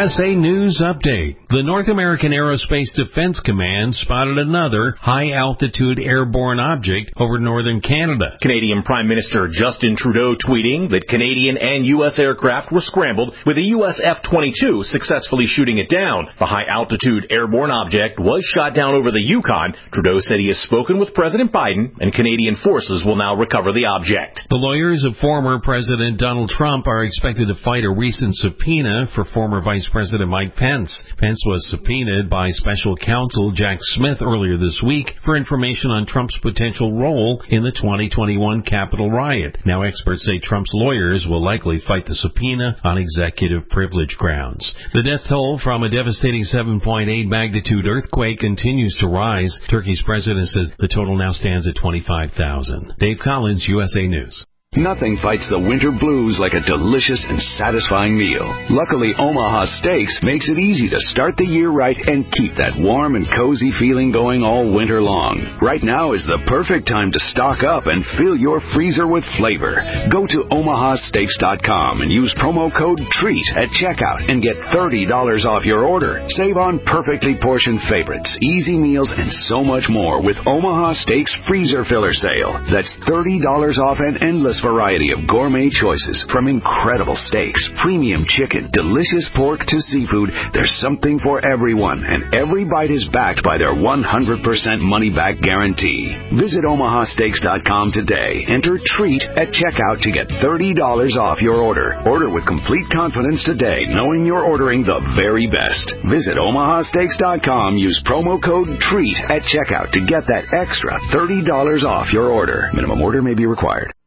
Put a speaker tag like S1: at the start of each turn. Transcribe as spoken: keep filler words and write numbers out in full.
S1: S A News Update. The North American Aerospace Defense Command spotted another high-altitude airborne object over northern Canada.
S2: Canadian Prime Minister Justin Trudeau tweeting that Canadian and U S aircraft were scrambled with a U S F twenty-two successfully shooting it down. The high-altitude airborne object was shot down over the Yukon. Trudeau said he has spoken with President Biden and Canadian forces will now recover the object.
S1: The lawyers of former President Donald Trump are expected to fight a recent subpoena for former Vice President Mike Pence. Pence was subpoenaed by special counsel Jack Smith earlier this week for information on Trump's potential role in the twenty twenty-one Capitol riot. Now experts say Trump's lawyers will likely fight the subpoena on executive privilege grounds. The death toll from a devastating seven point eight magnitude earthquake continues to rise. Turkey's president says the total now stands at twenty-five thousand. Dave Collins, U S A News.
S3: Nothing fights the winter blues like a delicious and satisfying meal. Luckily, Omaha Steaks makes it easy to start the year right and keep that warm and cozy feeling going all winter long. Right now is the perfect time to stock up and fill your freezer with flavor. Go to omaha steaks dot com and use promo code TREAT at checkout and get thirty dollars off your order. Save on perfectly portioned favorites, easy meals, and so much more with Omaha Steaks Freezer Filler Sale. That's thirty dollars off an endless variety of gourmet choices, from incredible steaks, premium chicken, delicious pork to seafood. There's something for everyone, and every bite is backed by their one hundred percent money-back guarantee. Visit omaha steaks dot com today. Enter TREAT at checkout to get thirty dollars off your order. Order with complete confidence today, knowing you're ordering the very best. Visit omaha steaks dot com. Use promo code TREAT at checkout to get that extra thirty dollars off your order. Minimum order may be required.